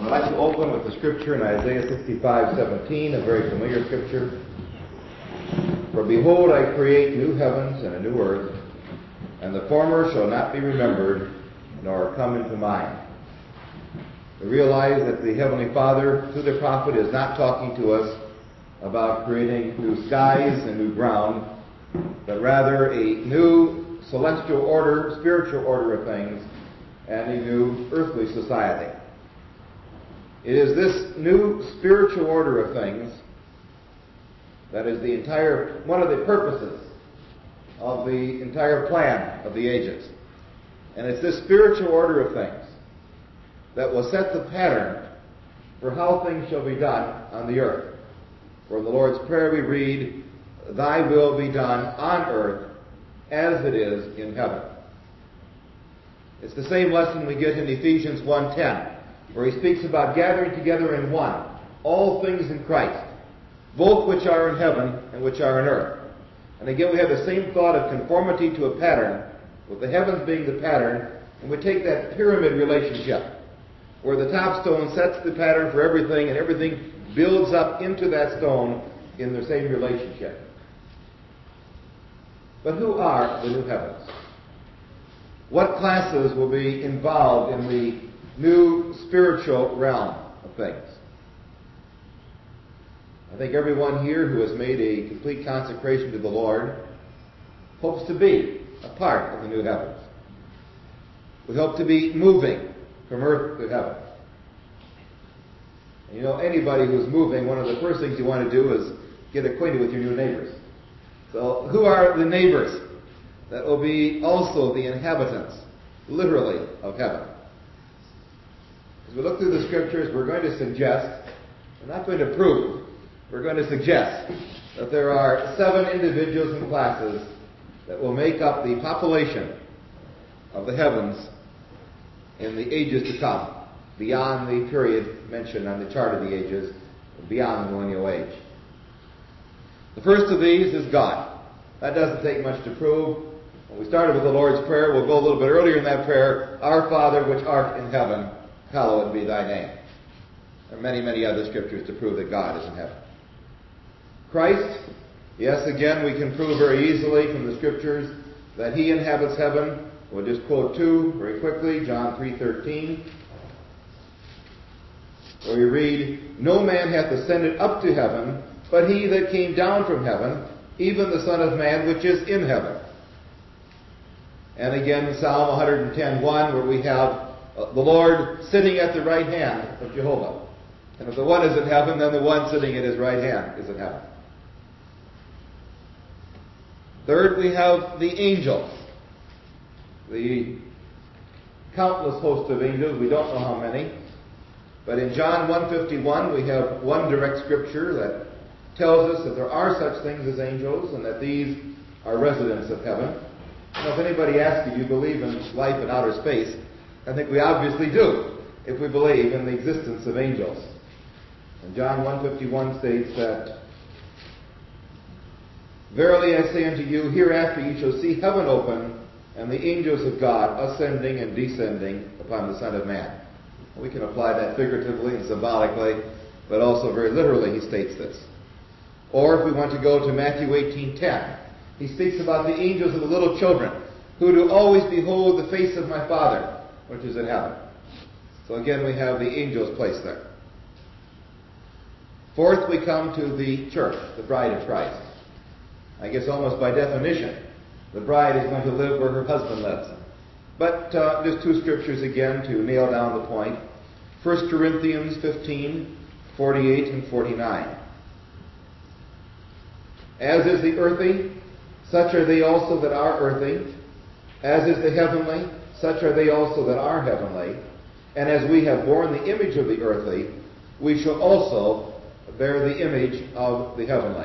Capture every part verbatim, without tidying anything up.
I'd like to open with the scripture in Isaiah sixty-five seventeen, a very familiar scripture. For behold, I create new heavens and a new earth, and the former shall not be remembered, nor come into mind. We realize that the Heavenly Father, through the prophet, is not talking to us about creating new skies and new ground, but rather a new celestial order, spiritual order of things, and a new earthly society. It is this new spiritual order of things that is the entire, one of the purposes of the entire plan of the ages. And it's this spiritual order of things that will set the pattern for how things shall be done on the earth. For in the Lord's Prayer we read, "Thy will be done on earth as it is in heaven." It's the same lesson we get in Ephesians one ten, where he speaks about gathering together in one, all things in Christ, both which are in heaven and which are in earth. And again we have the same thought of conformity to a pattern, with the heavens being the pattern, and we take that pyramid relationship, where the top stone sets the pattern for everything, and everything builds up into that stone in the same relationship. But who are the new heavens? What classes will be involved in the new spiritual realm of things? I think everyone here who has made a complete consecration to the Lord hopes to be a part of the new heavens. We hope to be moving from earth to heaven. And you know, anybody who's moving, one of the first things you want to do is get acquainted with your new neighbors. So who are the neighbors that will be also the inhabitants, literally, of heaven? As we look through the scriptures, we're going to suggest, we're not going to prove, we're going to suggest that there are seven individuals and classes that will make up the population of the heavens in the ages to come, beyond the period mentioned on the chart of the ages, beyond the millennial age. The first of these is God. That doesn't take much to prove. When we started with the Lord's Prayer, we'll go a little bit earlier in that prayer, "Our Father which art in heaven, hallowed be thy name." There are many, many other scriptures to prove that God is in heaven. Christ, yes, again, we can prove very easily from the scriptures that he inhabits heaven. We'll just quote two very quickly. John three thirteen, where we read, "No man hath ascended up to heaven, but he that came down from heaven, even the Son of Man which is in heaven." And again in Psalm one ten one, where we have uh, the Lord sitting at the right hand of Jehovah. And if the one is in heaven, then the one sitting at his right hand is in heaven. Third, we have the angels. The countless host of angels, we don't know how many. But in John one fifty-one, we have one direct scripture that tells us that there are such things as angels, and that these are residents of heaven. Now, if anybody asks you, do you believe in life in outer space? I think we obviously do, if we believe in the existence of angels. And John one fifty-one states that, "Verily I say unto you, hereafter ye shall see heaven open, and the angels of God ascending and descending upon the Son of Man." We can apply that figuratively and symbolically, but also very literally he states this. Or if we want to go to Matthew eighteen ten, he speaks about the angels of the little children, who do always behold the face of my Father, which is in heaven. So again, we have the angels placed there. Fourth, we come to the church, the bride of Christ. I guess almost by definition, the bride is going to live where her husband lives. But uh, just two scriptures again to nail down the point. First Corinthians fifteen, forty-eight and forty-nine. "As is the earthy, such are they also that are earthy. As is the heavenly, such are they also that are heavenly. And as we have borne the image of the earthly, we shall also bear the image of the heavenly."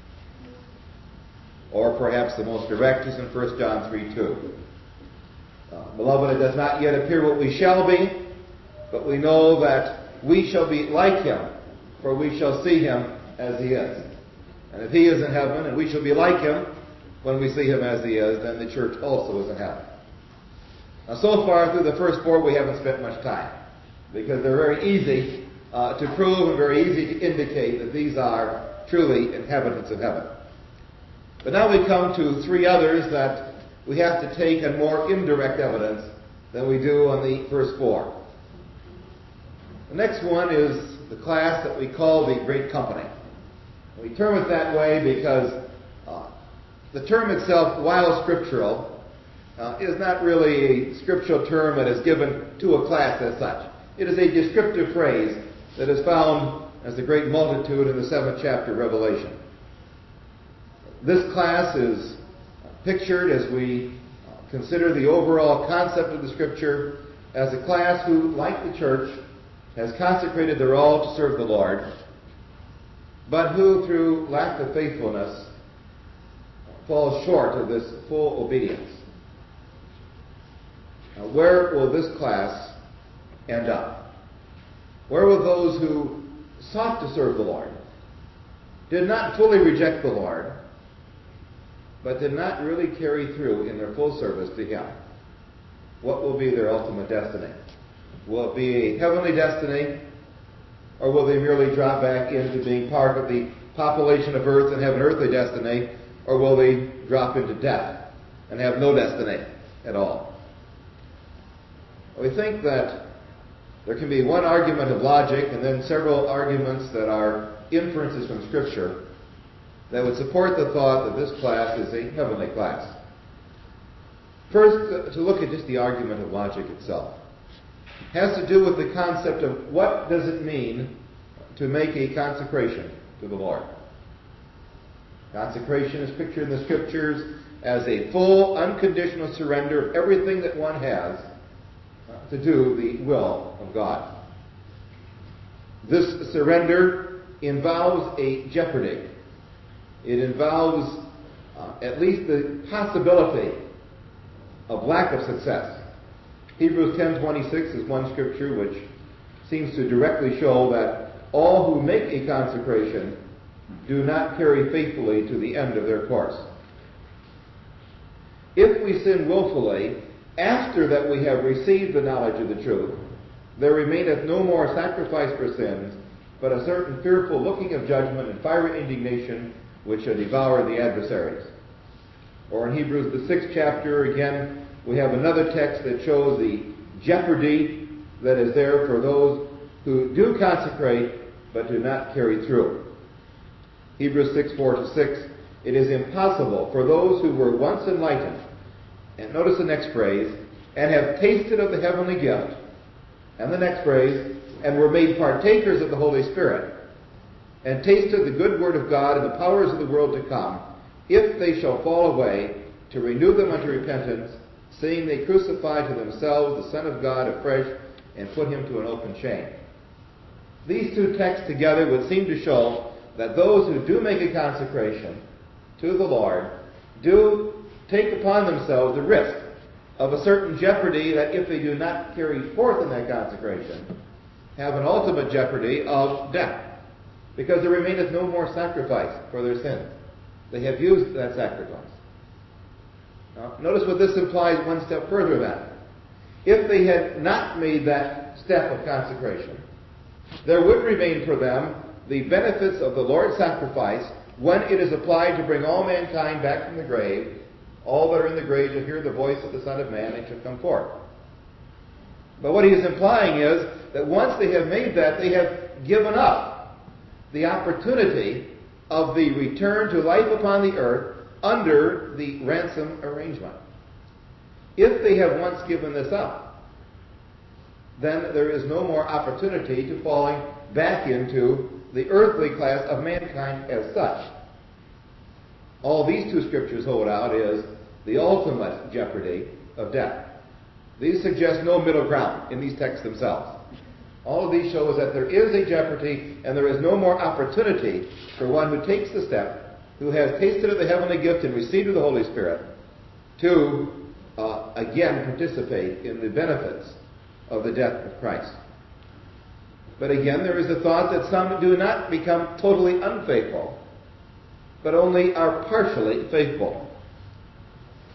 Or perhaps the most direct is in First John three two. Uh, "Beloved, it does not yet appear what we shall be, but we know that we shall be like him, for we shall see him as he is." And if he is in heaven, and we shall be like him when we see him as he is, then the church also is in heaven. Now, so far through the first four, we haven't spent much time. because they're very easy uh, to prove and very easy to indicate that these are truly inhabitants of heaven. But now we come to three others that we have to take on more indirect evidence than we do on the first four. The next one is the class that we call the Great Company. We term it that way because uh, the term itself, while scriptural, uh, is not really a scriptural term that is given to a class as such. It is a descriptive phrase that is found as the great multitude in the seventh chapter of Revelation. This class is pictured as we consider the overall concept of the Scripture as a class who, like the church, has consecrated their all to serve the Lord, but who, through lack of faithfulness, falls short of this full obedience. Now, where will this class end up? Where will those who sought to serve the Lord, did not fully reject the Lord, but did not really carry through in their full service to Him? What will be their ultimate destiny? Will it be a heavenly destiny, or will they merely drop back into being part of the population of earth and have an earthly destiny, or will they drop into death and have no destiny at all? We think that there can be one argument of logic and then several arguments that are inferences from Scripture that would support the thought that this class is a heavenly class. First, to look at just the argument of logic itself. It has to do with the concept of what does it mean to make a consecration to the Lord. Consecration is pictured in the Scriptures as a full, unconditional surrender of everything that one has to do the will of God. This surrender involves a jeopardy. It involves uh, at least the possibility of lack of success. Hebrews ten twenty-six is one scripture which seems to directly show that all who make a consecration do not carry faithfully to the end of their course. If we sin willfully after that we have received the knowledge of the truth, there remaineth no more sacrifice for sins, but a certain fearful looking of judgment and fiery indignation which shall devour the adversaries. Or in Hebrews the sixth chapter, again, we have another text that shows the jeopardy that is there for those who do consecrate but do not carry through. Hebrews six, four to six, it is impossible for those who were once enlightened, and notice the next phrase, and have tasted of the heavenly gift, and the next phrase, and were made partakers of the Holy Spirit, and tasted the good word of God and the powers of the world to come, if they shall fall away, to renew them unto repentance, seeing they crucify to themselves the Son of God afresh, and put him to an open shame. These two texts together would seem to show that those who do make a consecration to the Lord do take upon themselves the risk of a certain jeopardy that if they do not carry forth in that consecration, have an ultimate jeopardy of death, because there remaineth no more sacrifice for their sins. They have used that sacrifice. Now, notice what this implies one step further then. If they had not made that step of consecration, there would remain for them the benefits of the Lord's sacrifice when it is applied to bring all mankind back from the grave. All that are in the grave shall hear the voice of the Son of Man and shall come forth. But what he is implying is that once they have made that, they have given up the opportunity of the return to life upon the earth under the ransom arrangement. If they have once given this up, then there is no more opportunity to falling back into the earthly class of mankind as such. All these two scriptures hold out is the ultimate jeopardy of death. These suggest no middle ground in these texts themselves. All of these show us that there is a jeopardy and there is no more opportunity for one who takes the step, who has tasted of the heavenly gift and received of the Holy Spirit, to uh, again participate in the benefits of the death of Christ. But again, there is the thought that some do not become totally unfaithful, but only are partially faithful.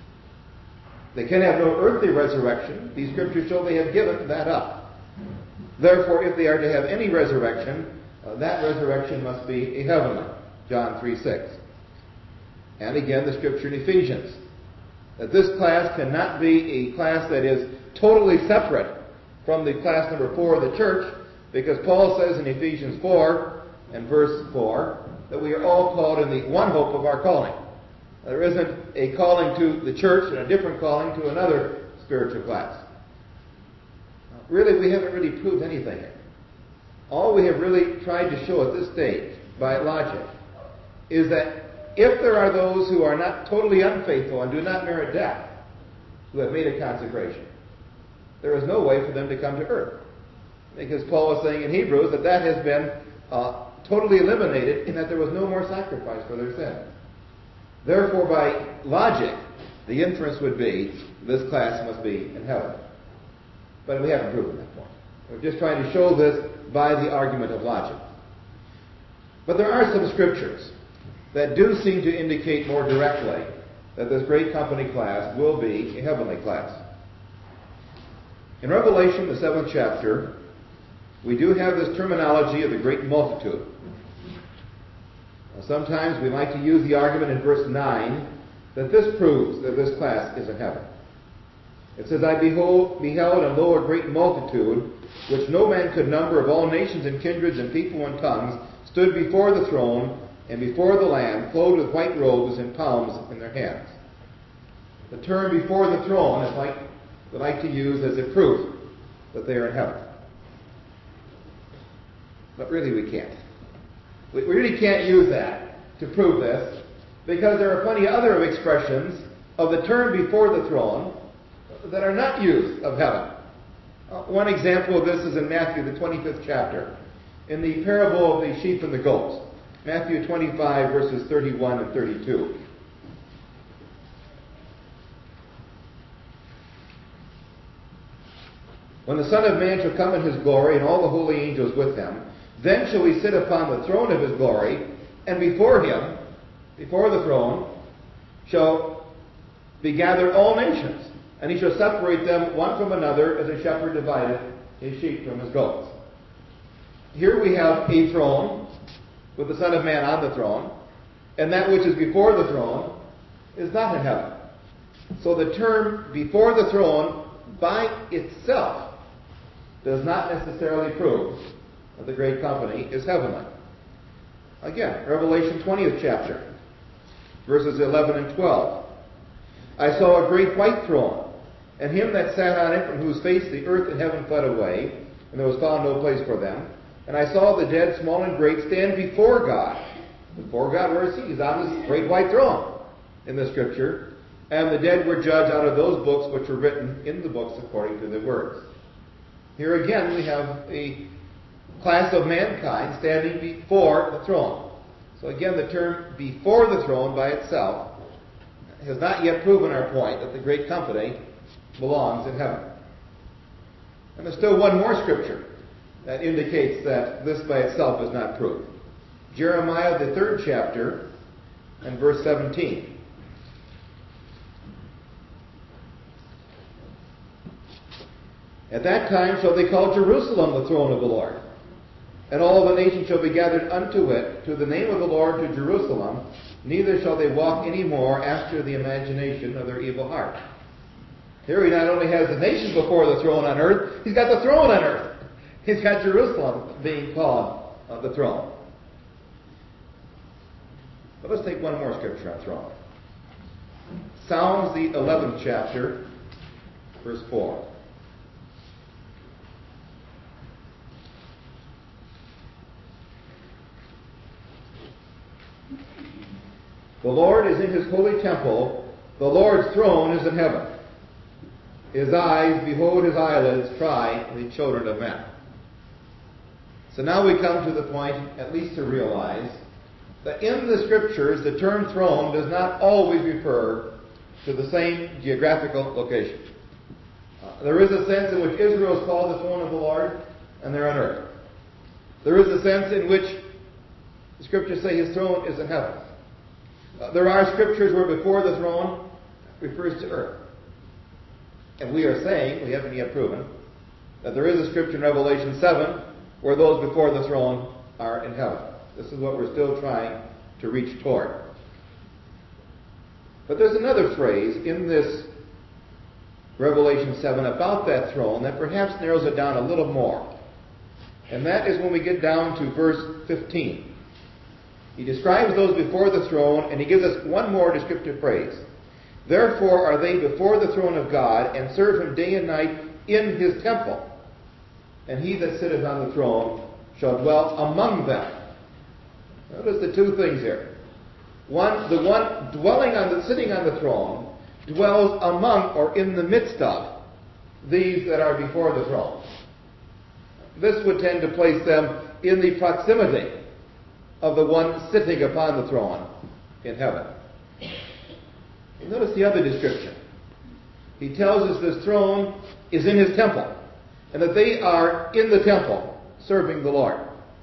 They can have no earthly resurrection. These scriptures show they have given that up. Therefore, if they are to have any resurrection, uh, that resurrection must be a heavenly. John three six. And again, the scripture in Ephesians, that this class cannot be a class that is totally separate from the class number four of the church, because Paul says in Ephesians four and verse four that we are all called in the one hope of our calling. There isn't a calling to the church and a different calling to another spiritual class. Really, we haven't really proved anything here. All we have really tried to show at this stage, by logic, is that if there are those who are not totally unfaithful and do not merit death, who have made a consecration, there is no way for them to come to earth. Because Paul was saying in Hebrews that that has been uh, totally eliminated in that there was no more sacrifice for their sins. Therefore, by logic, the inference would be this class must be in heaven. But we haven't proven that point. We're just trying to show this by the argument of logic. But there are some scriptures that do seem to indicate more directly that this great company class will be a heavenly class. In Revelation, the seventh chapter, we do have this terminology of the great multitude. Now, sometimes we like to use the argument in verse nine that this proves that this class is in heaven. It says, I behold, beheld and lo, a great multitude, which no man could number, of all nations and kindreds and people and tongues, stood before the throne and before the Lamb, clothed with white robes and palms in their hands. The term before the throne is like we like to use as a proof that they are in heaven. But really we can't. We really can't use that to prove this, because there are plenty of other expressions of the term before the throne that are not used of heaven. Uh, one example of this is in Matthew, the twenty-fifth chapter, in the parable of the sheep and the goats. Matthew twenty-five, verses thirty-one and thirty-two. When the Son of Man shall come in his glory, and all the holy angels with him, then shall he sit upon the throne of his glory, and before him, before the throne, shall be gathered all nations, and he shall separate them one from another, as a shepherd divideth his sheep from his goats. Here we have a throne with the Son of Man on the throne, and that which is before the throne is not in heaven. So the term before the throne by itself does not necessarily prove that the great company is heavenly. Again, Revelation twentieth chapter, verses eleven and twelve. I saw a great white throne, and him that sat on it, from whose face the earth and heaven fled away, and there was found no place for them. And I saw the dead, small and great, stand before God. Before God, where is he? He's on this great white throne in the scripture. And the dead were judged out of those books which were written in the books according to their works. Here again we have a class of mankind standing before the throne. So again, the term before the throne by itself has not yet proven our point that the great company belongs in heaven. And there's still one more scripture that indicates that this by itself is not proof. Jeremiah, the third chapter, and verse seventeen. At that time shall they call Jerusalem the throne of the Lord, and all the nations shall be gathered unto it, to the name of the Lord, to Jerusalem, neither shall they walk any more after the imagination of their evil heart. Here he not only has the nations before the throne on earth, he's got the throne on earth. He's got Jerusalem being called uh, the throne. But let's take one more scripture on throne. Psalms, the eleventh chapter, verse four. The Lord is in his holy temple. The Lord's throne is in heaven. His eyes behold, his eyelids try the children of men. So now we come to the point, at least to realize, that in the scriptures the term throne does not always refer to the same geographical location. Uh, there is a sense in which Israel is called the throne of the Lord, and they're on earth. There is a sense in which the scriptures say his throne is in heaven. Uh, there are scriptures where before the throne refers to earth. And we are saying, we haven't yet proven, that there is a scripture in Revelation seven where those before the throne are in heaven. This is what we're still trying to reach toward. But there's another phrase in this Revelation seven about that throne that perhaps narrows it down a little more. And that is when we get down to verse fifteen. He describes those before the throne, and he gives us one more descriptive phrase. Therefore are they before the throne of God, and serve him day and night in his temple. And he that sitteth on the throne shall dwell among them. Notice the two things here. One, the one dwelling on the, sitting on the throne dwells among or in the midst of these that are before the throne. This would tend to place them in the proximity of the one sitting upon the throne in heaven. And notice the other description. He tells us this throne is in his temple, and that they are in the temple serving the Lord.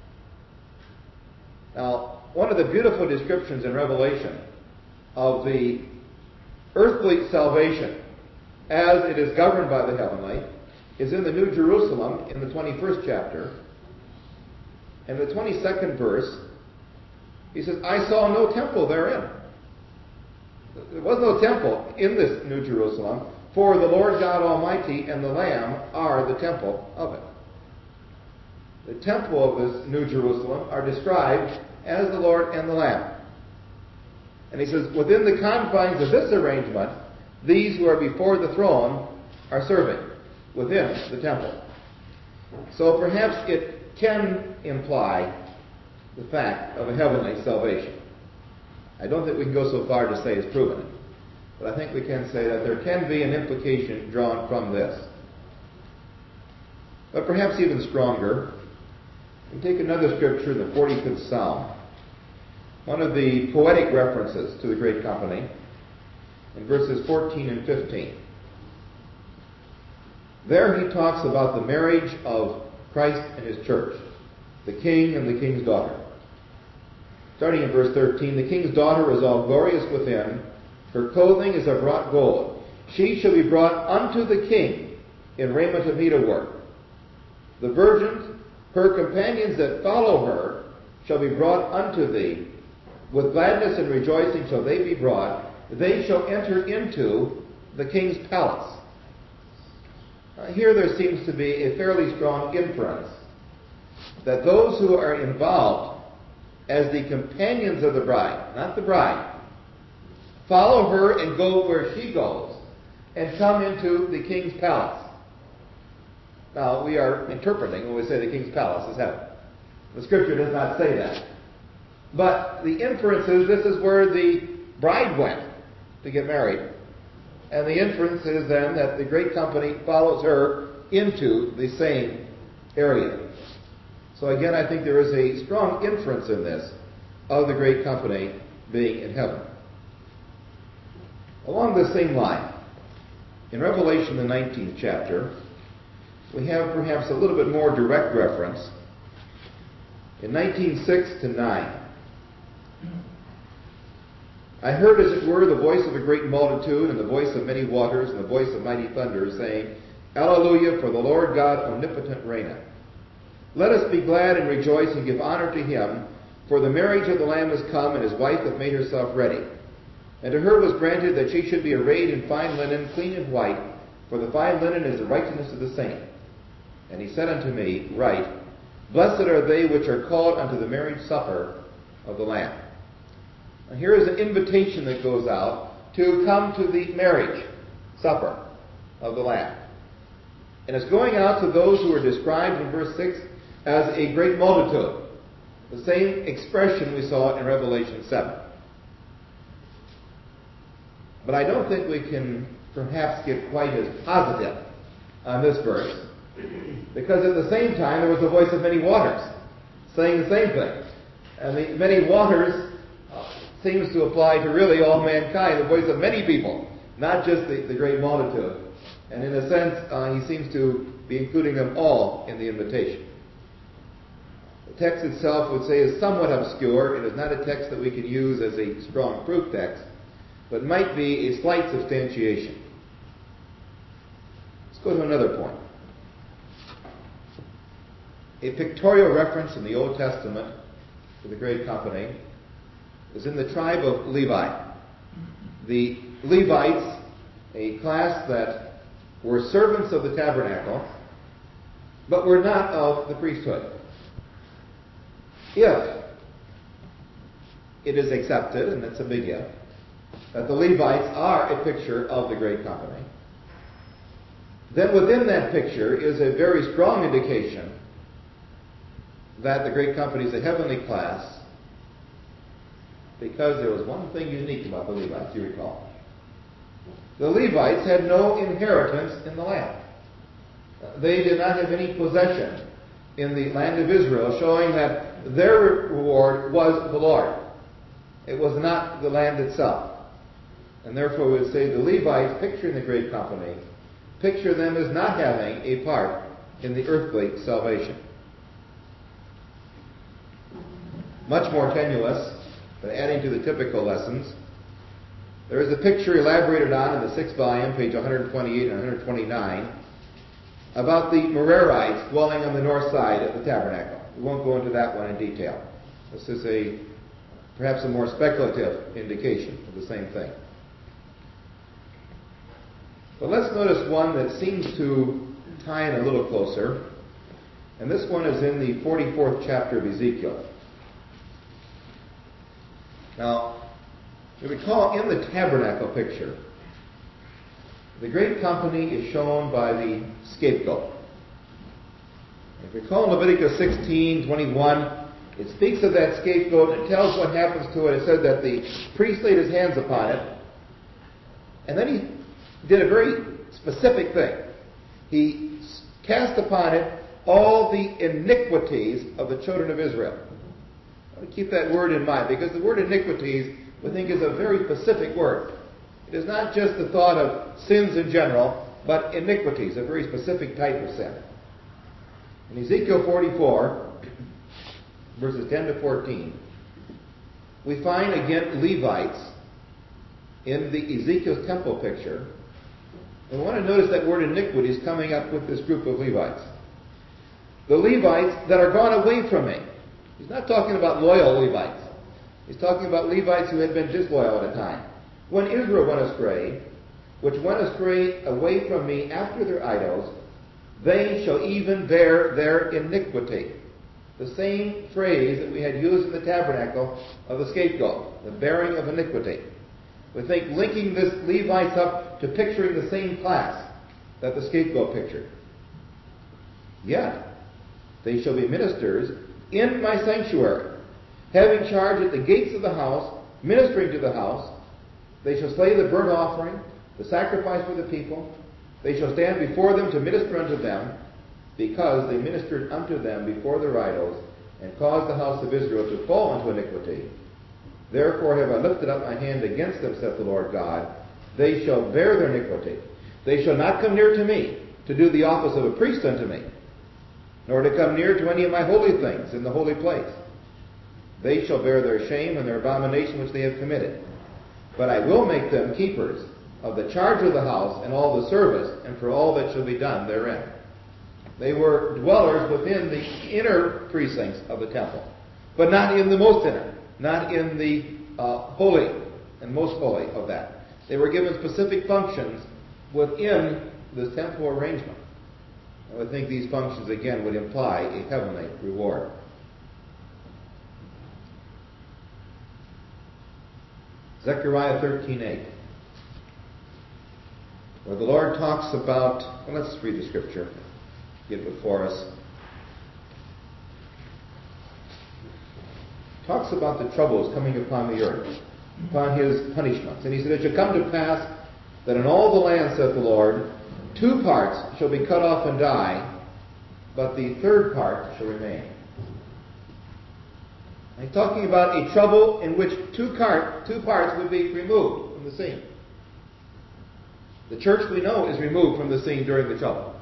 Now, one of the beautiful descriptions in Revelation of the earthly salvation as it is governed by the heavenly is in the New Jerusalem in the twenty-first chapter. In the twenty-second verse, he says, I saw no temple therein. There was no temple in this New Jerusalem, for the Lord God Almighty and the Lamb are the temple of it. The temple of this New Jerusalem are described as the Lord and the Lamb. And he says, within the confines of this arrangement, these who are before the throne are serving within the temple. So perhaps it can imply the fact of a heavenly salvation. I don't think we can go so far to say it's proven it, but I think we can say that there can be an implication drawn from this. But perhaps even stronger, we take another scripture, the forty-fifth Psalm, one of the poetic references to the great company, in verses fourteen and fifteen. There he talks about the marriage of Christ and his church, the king and the king's daughter. Starting in verse thirteen, the king's daughter is all glorious within, her clothing is of wrought gold. She shall be brought unto the king in raiment of needlework. The virgins, her companions that follow her, shall be brought unto thee. With gladness and rejoicing shall they be brought. They shall enter into the king's palace. Uh, here there seems to be a fairly strong inference that those who are involved as the companions of the bride, not the bride, follow her and go where she goes and come into the king's palace. Now, we are interpreting when we say the king's palace is heaven. The scripture does not say that. But the inference is this is where the bride went to get married. And the inference is then that the great company follows her into the same area. So again, I think there is a strong inference in this of the great company being in heaven. Along the same line, in Revelation, the nineteenth chapter, we have perhaps a little bit more direct reference. In nineteen six to nine, I heard, as it were, the voice of a great multitude, and the voice of many waters, and the voice of mighty thunder, saying, Alleluia, for the Lord God omnipotent reigneth. Let us be glad and rejoice and give honor to him, for the marriage of the Lamb is come, and his wife hath made herself ready. And to her was granted that she should be arrayed in fine linen, clean and white, for the fine linen is the righteousness of the saint. And he said unto me, Write, Blessed are they which are called unto the marriage supper of the Lamb. And here is an invitation that goes out to come to the marriage supper of the Lamb. And it's going out to those who are described in verse six as a great multitude. The same expression we saw in Revelation seven. But I don't think we can perhaps get quite as positive on this verse, because at the same time there was the voice of many waters saying the same thing. And the many waters uh, seems to apply to really all mankind, the voice of many people, not just the, the great multitude. And in a sense, uh, he seems to be including them all in the invitation. The text itself would say is somewhat obscure. It is not a text that we can use as a strong proof text, but might be a slight substantiation. Let's go to another point. a pictorial reference in the Old Testament to the Great Company is in the tribe of Levi. The Levites, a class that were servants of the tabernacle, but were not of the priesthood. If it is accepted, and it's a big if, that the Levites are a picture of the Great Company, then within that picture is a very strong indication that the Great Company is a heavenly class, because there was one thing unique about the Levites, you recall. The Levites had no inheritance in the land. They did not have any possession in the land of Israel, showing that their reward was the Lord. It was not the land itself. And therefore we would say the Levites, picturing the Great Company, picture them as not having a part in the earthly salvation. Much more tenuous, but adding to the typical lessons, there is a picture elaborated on in the sixth volume, page one hundred twenty-eight and one hundred twenty-nine, about the Merarites dwelling on the north side of the tabernacle. We won't go into that one in detail. This is a perhaps a more speculative indication of the same thing. But let's notice one that seems to tie in a little closer, and this one is in the forty-fourth chapter of Ezekiel. Now, you recall in the tabernacle picture, the Great Company is shown by the scapegoat. If you recall in Leviticus sixteen twenty-one, it speaks of that scapegoat and it tells what happens to it. It said that the priest laid his hands upon it, and then he did a very specific thing. He cast upon it all the iniquities of the children of Israel. Keep that word in mind, because the word iniquities, we think, is a very specific word. It is not just the thought of sins in general, but iniquities, a very specific type of sin. In Ezekiel forty-four, verses ten to fourteen, we find again Levites in the Ezekiel's temple picture. And we want to notice that word iniquities coming up with this group of Levites. The Levites that are gone away from me. He's not talking about loyal Levites. He's talking about Levites who had been disloyal at a time. When Israel went astray, which went astray away from me after their idols, they shall even bear their iniquity. The same phrase that we had used in the tabernacle of the scapegoat, the bearing of iniquity. We think linking this Levites up to picturing the same class that the scapegoat pictured. Yet, they shall be ministers in my sanctuary, having charge at the gates of the house, ministering to the house. They shall slay the burnt offering, the sacrifice for the people. They shall stand before them to minister unto them, because they ministered unto them before their idols, and caused the house of Israel to fall into iniquity. Therefore have I lifted up my hand against them, saith the Lord God. They shall bear their iniquity. They shall not come near to me, to do the office of a priest unto me, nor to come near to any of my holy things in the holy place. They shall bear their shame and their abomination which they have committed. But I will make them keepers of the charge of the house and all the service, and for all that shall be done therein. They were dwellers within the inner precincts of the temple, but not in the most inner, not in the uh, holy and most holy of that. They were given specific functions within this temple arrangement. I would think these functions, again, would imply a heavenly reward. Zechariah thirteen eight, where the Lord talks about, well, let's read the scripture, get it before us. Talks about the troubles coming upon the earth, upon his punishments. And he said, it shall come to pass that in all the land, saith the Lord, two parts shall be cut off and die, but the third part shall remain. He's talking about a trouble in which two, cart, two parts would be removed from the scene. The church, we know, is removed from the scene during the trouble.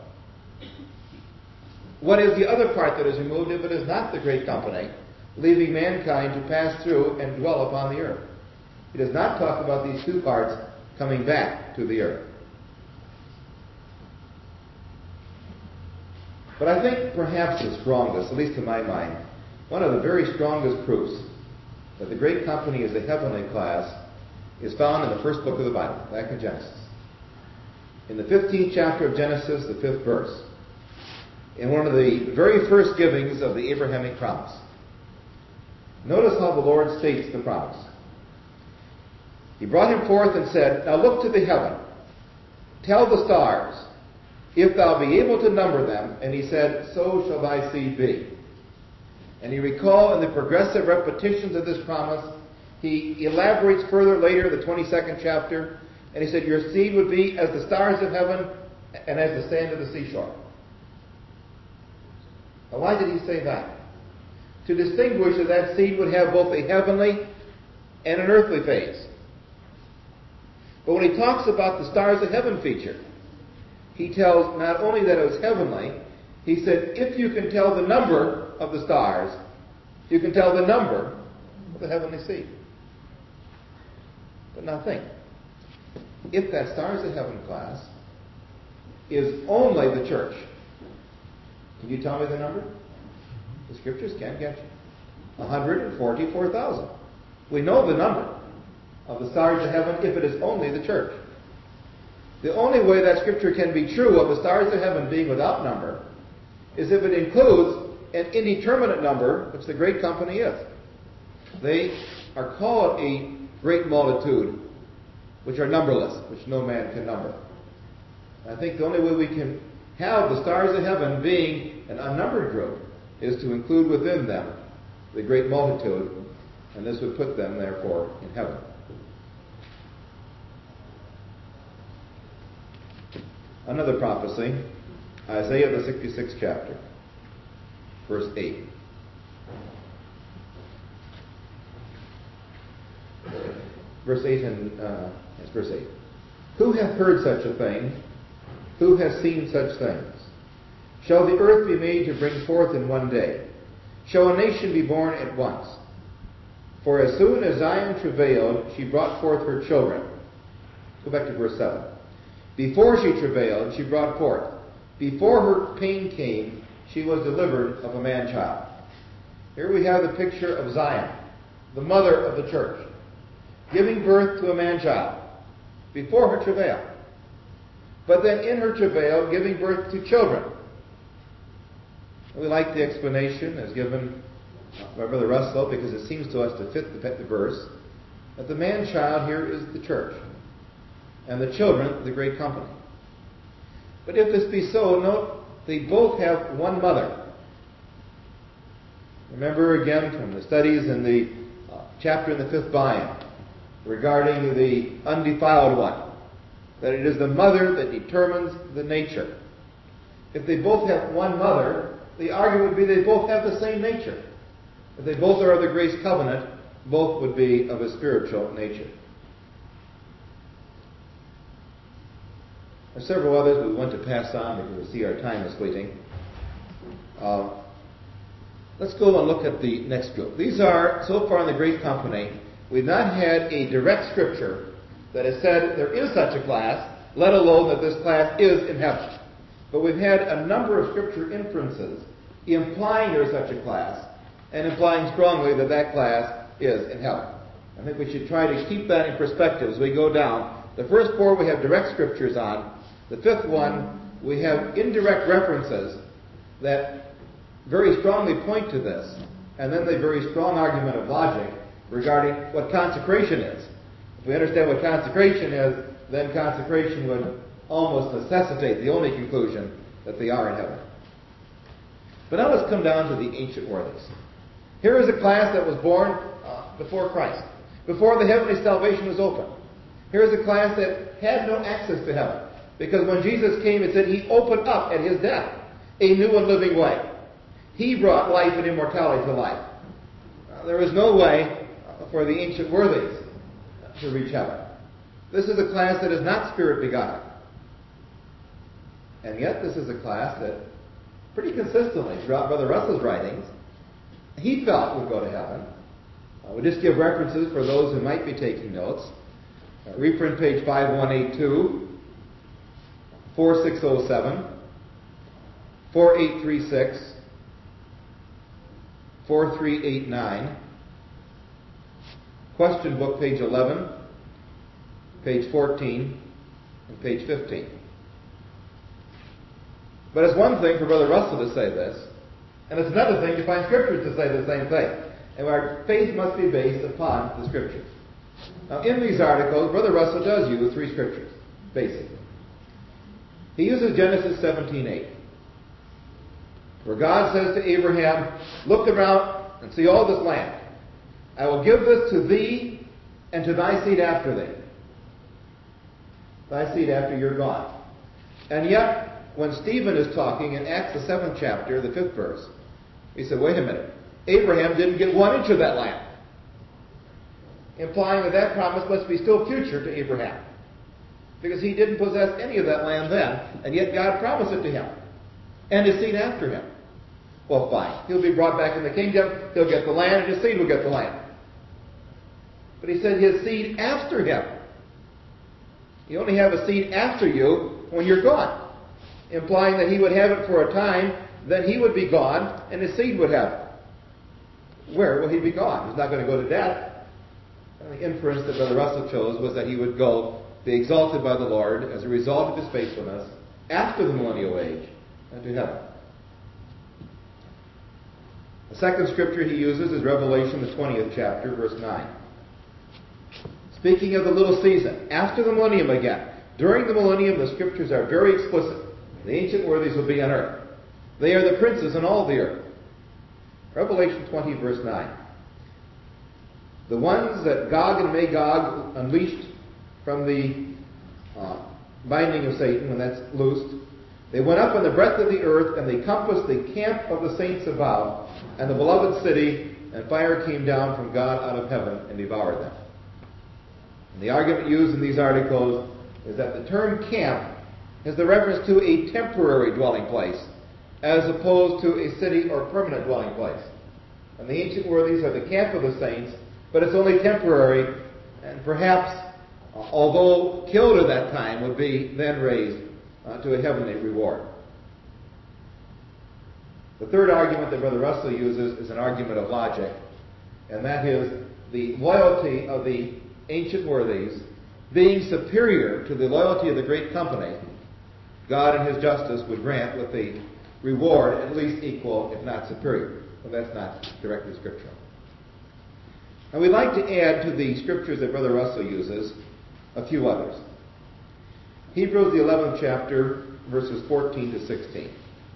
What is the other part that is removed if it is not the Great Company, leaving mankind to pass through and dwell upon the earth? He does not talk about these two parts coming back to the earth. But I think perhaps the strongest, at least to my mind, one of the very strongest proofs that the great company is a heavenly class is found in the first book of the Bible, back in Genesis. In the fifteenth chapter of Genesis, the fifth verse, in one of the very first givings of the Abrahamic promise. Notice how the Lord states the promise. He brought him forth and said, "Now look to the heaven, tell the stars, if thou be able to number them." And he said, "So shall thy seed be." And you recall in the progressive repetitions of this promise, he elaborates further later, the twenty-second chapter, and he said, "Your seed would be as the stars of heaven and as the sand of the seashore." Now, why did he say that? To distinguish that that seed would have both a heavenly and an earthly phase. But when he talks about the stars of heaven feature, he tells not only that it was heavenly, he said, if you can tell the number of the stars, you can tell the number of the heavenly seed. But now think, if that stars of heaven class is only the church, can you tell me the number? The scriptures can't get you. one hundred forty-four thousand. We know the number of the stars of heaven if it is only the church. The only way that scripture can be true of the stars of heaven being without number is if it includes an indeterminate number, which the great company is. They are called a great multitude, which are numberless, which no man can number. I think the only way we can have the stars of heaven being an unnumbered group is to include within them the great multitude, and this would put them, therefore, in heaven. Another prophecy, Isaiah the sixty-sixth chapter, verse eight. Verse eight and uh, yes, verse eight. Who hath heard such a thing? Who has seen such things? Shall the earth be made to bring forth in one day? Shall a nation be born at once? For as soon as Zion travailed, she brought forth her children. Go back to verse seven. Before she travailed, she brought forth. Before her pain came, she was delivered of a man-child. Here we have the picture of Zion, the mother of the church, giving birth to a man-child before her travail. But then in her travail, giving birth to children. We like the explanation as given by Brother Russell because it seems to us to fit the, the verse that the man-child here is the church and the children the great company. But if this be so, note they both have one mother. Remember again from the studies in the uh, chapter in the fifth volume regarding the undefiled one, that it is the mother that determines the nature. If they both have one mother, the argument would be they both have the same nature. If they both are of the grace covenant, both would be of a spiritual nature. There are several others, but we want to pass on because we see our time is fleeting. Uh, let's go and look at the next group. These are, so far in the great company, we've not had a direct scripture that has said there is such a class, let alone that this class is in heaven. But we've had a number of scripture inferences implying there is such a class and implying strongly that that class is in heaven. I think we should try to keep that in perspective as we go down. The first four we have direct scriptures on. The fifth one, we have indirect references that very strongly point to this. And then the very strong argument of logic regarding what consecration is. If we understand what consecration is, then consecration would almost necessitate the only conclusion that they are in heaven. But now let's come down to the ancient worthies. Here is a class that was born uh, before Christ, before the heavenly salvation was open. Here is a class that had no access to heaven, because when Jesus came, it said he opened up at his death a new and living way. He brought life and immortality to life. Uh, there was no way for the ancient worthies to reach heaven. This is a class that is not spirit begotten. And yet this is a class that pretty consistently throughout Brother Russell's writings he felt would go to heaven. Uh, we'll just give references for those who might be taking notes. Uh, reprint page five one eight two, four six oh seven, four eight three six, four three eight nine, Question Book, page eleven, page fourteen, and page fifteen. But it's one thing for Brother Russell to say this, and it's another thing to find Scriptures to say the same thing. And our faith must be based upon the Scriptures. Now, in these articles, Brother Russell does use three Scriptures, basically. He uses Genesis seventeen eight, where God says to Abraham, "Look around and see all this land. I will give this to thee and to thy seed after thee." Thy seed after you're gone. And yet, when Stephen is talking in Acts the seventh chapter, the fifth verse, he said, wait a minute, Abraham didn't get one inch of that land. Implying that that promise must be still future to Abraham. Because he didn't possess any of that land then, and yet God promised it to him. And his seed after him. Well, fine. He'll be brought back in the kingdom, he'll get the land, and his seed will get the land. But he said his seed after him. You only have a seed after you when you're gone. Implying that he would have it for a time, then he would be gone, and his seed would have it. Where will he be gone? He's not going to go to death. And the inference that Brother Russell chose was that he would go, be exalted by the Lord as a result of his faithfulness after the millennial age and to heaven. The second scripture he uses is Revelation, the twentieth chapter, verse nine. Speaking of the little season, after the millennium again. During the millennium, the scriptures are very explicit. The ancient worthies will be on earth. They are the princes in all the earth. Revelation twenty, verse nine. The ones that Gog and Magog unleashed from the uh, binding of Satan, when that's loosed, they went up in the breadth of the earth, and they compassed the camp of the saints above, and the beloved city, and fire came down from God out of heaven and devoured them. And the argument used in these articles is that the term camp is the reference to a temporary dwelling place, as opposed to a city or permanent dwelling place. And the ancient worthies are the camp of the saints, but it's only temporary, and perhaps, uh, although killed at that time, would be then raised uh, to a heavenly reward. The third argument that Brother Russell uses is an argument of logic, and that is the loyalty of the ancient worthies being superior to the loyalty of the great company. God in his justice would grant with the reward at least equal, if not superior. Well, that's not directly scriptural. And we'd like to add to the scriptures that Brother Russell uses a few others. Hebrews, the eleventh chapter, verses fourteen to sixteen.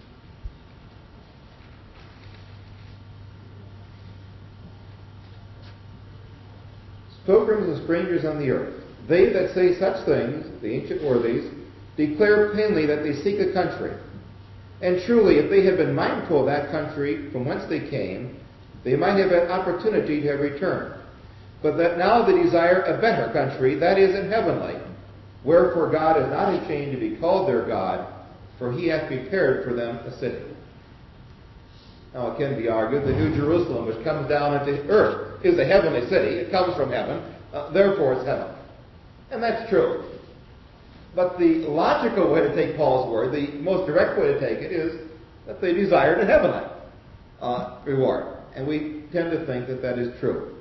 Pilgrims and strangers on the earth, they that say such things, the ancient worthies, declare plainly that they seek a country. And truly, if they had been mindful of that country from whence they came, they might have had opportunity to have returned. But that now they desire a better country, that is, in heavenly. Wherefore God is not ashamed to be called their God, for he hath prepared for them a city. Now it can be argued, the New Jerusalem, which comes down into earth, is a heavenly city. It comes from heaven, uh, therefore it's heaven. And that's true. But the logical way to take Paul's word, the most direct way to take it, is that they desired a heavenly uh, reward. And we tend to think that that is true.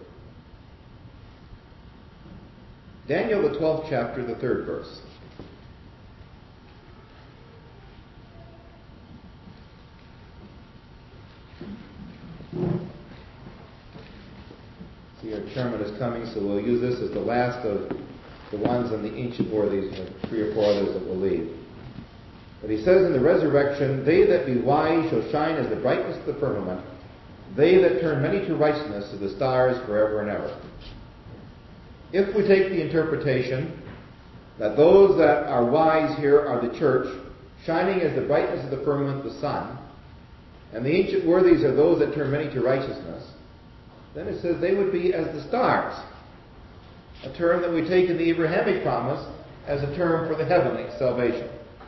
Daniel, the twelfth chapter, the third verse. See, our chairman is coming, so we'll use this as the last of the ones on the ancient worthies, and three or four others that we'll leave. But he says in the resurrection, they that be wise shall shine as the brightness of the firmament, they that turn many to righteousness as the stars forever and ever. If we take the interpretation that those that are wise here are the church, shining as the brightness of the firmament, the sun, and the ancient worthies are those that turn many to righteousness, then it says they would be as the stars, a term that we take in the Abrahamic promise as a term for the heavenly salvation.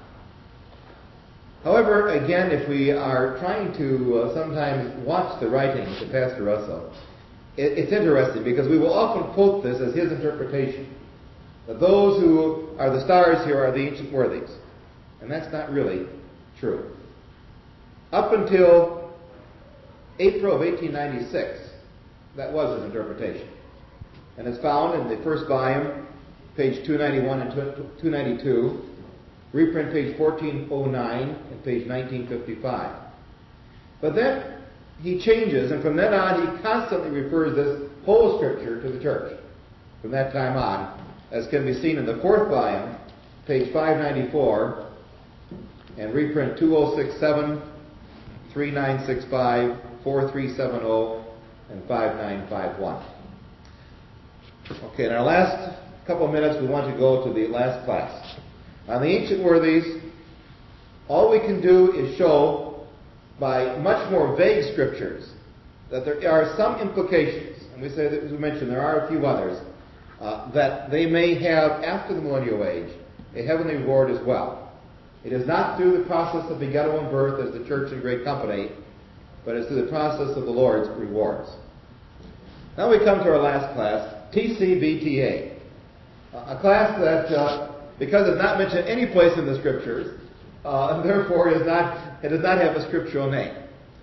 However, again, if we are trying to uh, sometimes watch the writings of Pastor Russell, it, it's interesting because we will often quote this as his interpretation, that those who are the stars here are the ancient worthies. And that's not really true. Up until April of eighteen ninety-six, that was his interpretation. And it's found in the first volume, page two ninety-one and two ninety-two, reprint page fourteen oh nine and page nineteen fifty-five. But then he changes, and from then on he constantly refers this whole scripture to the church. From that time on, as can be seen in the fourth volume, page five ninety-four, and reprint two oh six seven, three nine six five, four three seven zero, and five nine five one. Okay, in our last couple of minutes we want to go to the last class. On the ancient worthies, all we can do is show by much more vague scriptures that there are some implications, and we say that, as we mentioned, there are a few others, uh, that they may have, after the millennial age, a heavenly reward as well. It is not through the process of begettal and birth as the church in great company, but it's through the process of the Lord's rewards. Now we come to our last class, T C B T A, a class that, uh, because it's not mentioned any place in the Scriptures, uh, and therefore it, is not, it does not have a scriptural name.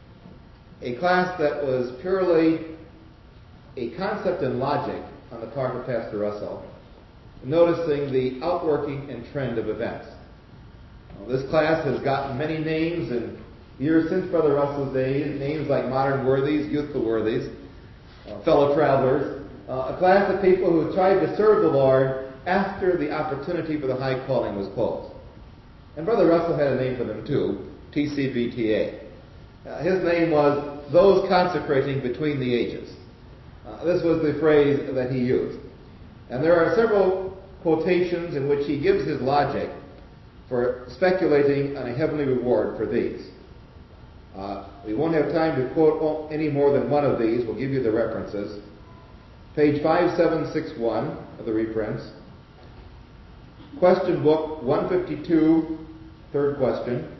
A class that was purely a concept and logic on the part of Pastor Russell, noticing the outworking and trend of events. Well, this class has gotten many names in years since Brother Russell's days, names like Modern Worthies, Youthful Worthies, uh, Fellow Travelers, uh, a class of people who tried to serve the Lord after the opportunity for the high calling was closed. And Brother Russell had a name for them too, T C B T A. Uh, his name was Those Consecrating Between the Ages. Uh, this was the phrase that he used. And there are several quotations in which he gives his logic for speculating on a heavenly reward for these. Uh, we won't have time to quote any more than one of these. We'll give you the references. Page five seven six one of the reprints. Question book one fifty-two, third question.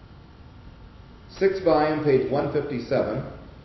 Sixth volume, page one fifty-seven.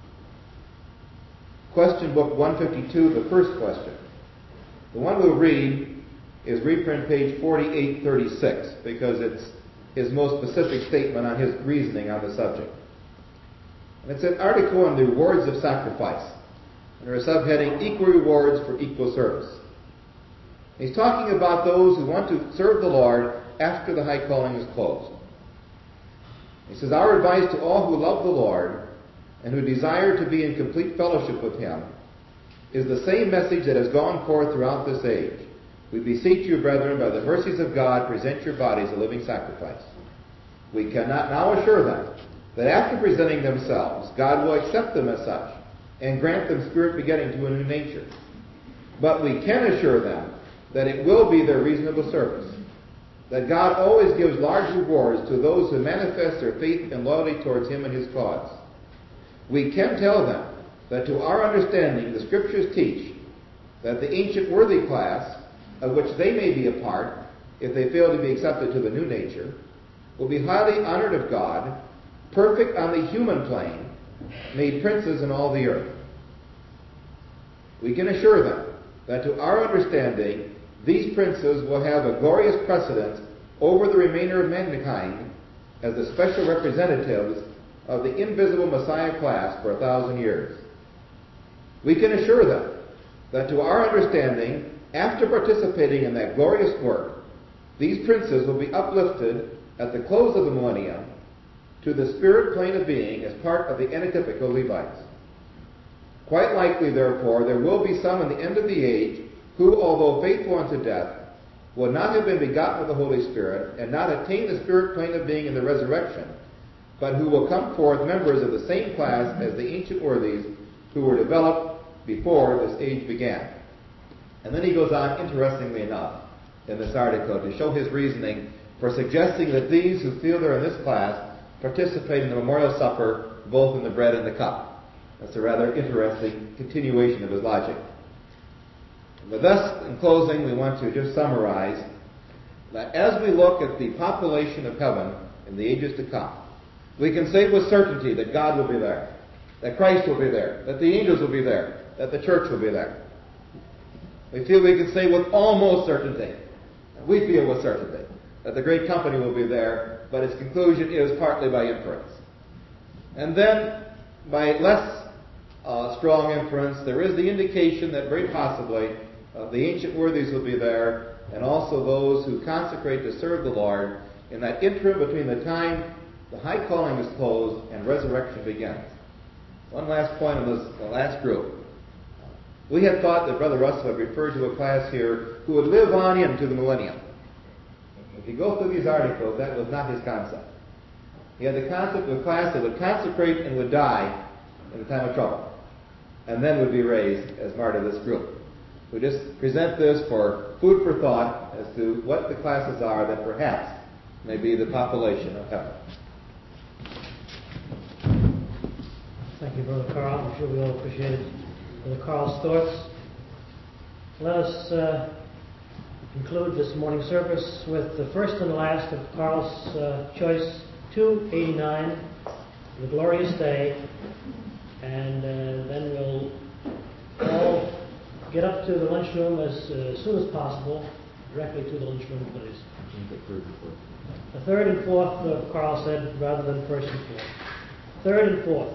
Question book one fifty-two, the first question. The one we'll read is reprint page forty-eight thirty-six, because it's his most specific statement on his reasoning on the subject. And it's an article on the rewards of sacrifice, under a subheading, Equal Rewards for Equal Service. He's talking about those who want to serve the Lord after the high calling is closed. He says, our advice to all who love the Lord and who desire to be in complete fellowship with Him is the same message that has gone forth throughout this age. We beseech you, brethren, by the mercies of God, present your bodies a living sacrifice. We cannot now assure them that after presenting themselves, God will accept them as such and grant them spirit begetting to a new nature. But we can assure them that it will be their reasonable service, that God always gives large rewards to those who manifest their faith and loyalty towards Him and His cause. We can tell them that to our understanding the Scriptures teach that the ancient worthy class, of which they may be a part, if they fail to be accepted to the new nature, will be highly honored of God, perfect on the human plane, made princes in all the earth. We can assure them that to our understanding these princes will have a glorious precedence over the remainder of mankind as the special representatives of the invisible Messiah class for a thousand years. We can assure them that to our understanding, after participating in that glorious work, these princes will be uplifted at the close of the millennium to the spirit plane of being as part of the antitypical Levites. Quite likely, therefore, there will be some in the end of the age who, although faithful unto death, will not have been begotten of the Holy Spirit and not attain the spirit plane of being in the resurrection, but who will come forth members of the same class as the ancient worthies who were developed before this age began. And then he goes on, interestingly enough, in this article to show his reasoning for suggesting that these who feel they're in this class participate in the memorial supper, both in the bread and the cup. That's a rather interesting continuation of his logic. But thus, in closing, we want to just summarize that as we look at the population of heaven in the ages to come, we can say with certainty that God will be there, that Christ will be there, that the angels will be there, that the church will be there. We feel we can say with almost certainty, we feel with certainty, that the great company will be there, but its conclusion is partly by inference. And then, by less uh, strong inference, there is the indication that very possibly uh, the ancient worthies will be there, and also those who consecrate to serve the Lord in that interim between the time the high calling is closed and resurrection begins. One last point on this the last group. We had thought that Brother Russell had referred to a class here who would live on into the millennium. If you go through these articles, that was not his concept. He had the concept of a class that would consecrate and would die in the time of trouble, and then would be raised as part of this group. We just present this for food for thought as to what the classes are that perhaps may be the population of heaven. Thank you, Brother Carl. I'm sure we all appreciated Brother Carl's thoughts. Let us uh, conclude this morning service with the first and last of Carl's uh, choice, two eighty-nine, The Glorious Day, and uh, then we'll all get up to the lunchroom as uh, soon as possible, directly to the lunchroom, please. The third and fourth, uh, Carl said, rather than first and fourth. Third and fourth.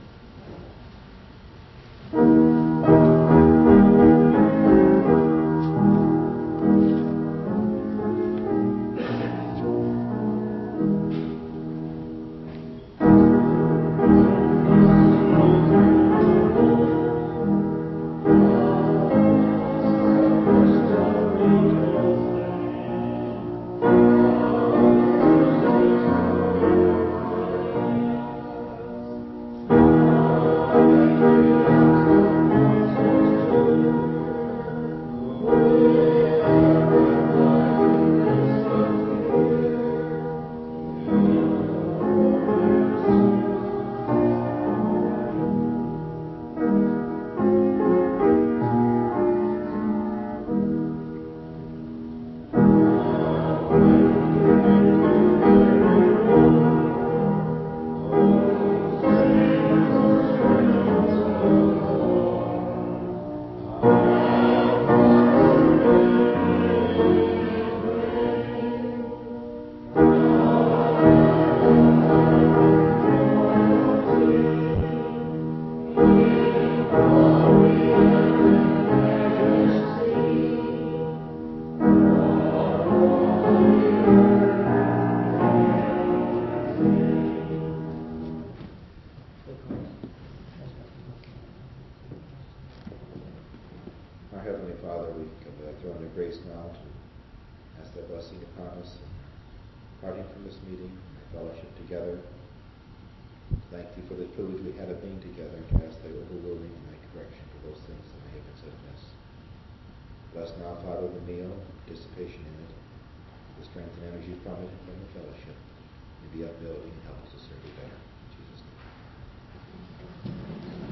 Bless now, Father, the meal, participation in it, the strength and energy from it, and from the fellowship, and be upbuilding and help us to serve you better.